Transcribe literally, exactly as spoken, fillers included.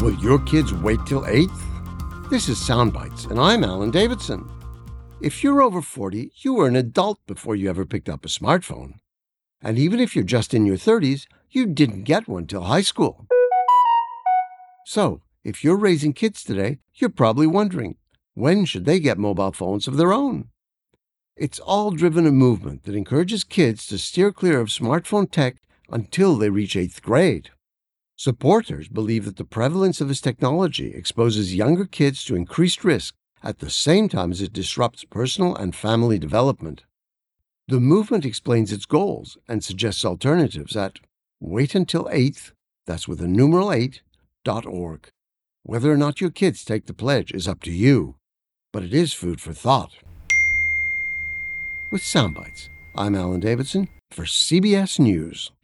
Will your kids wait till eighth? This is Soundbites, and I'm Alan Davidson. If you're over forty, you were an adult before you ever picked up a smartphone. And even if you're just in your thirties, you didn't get one till high school. So, if you're raising kids today, you're probably wondering, when should they get mobile phones of their own? It's all driven a movement that encourages kids to steer clear of smartphone tech until they reach eighth grade. Supporters believe that the prevalence of this technology exposes younger kids to increased risk at the same time as it disrupts personal and family development. The movement explains its goals and suggests alternatives at wait until eighth, that's with a numeral eight, dot org. Whether or not your kids take the pledge is up to you, but it is food for thought. With Soundbites, I'm Alan Davidson for C B S News.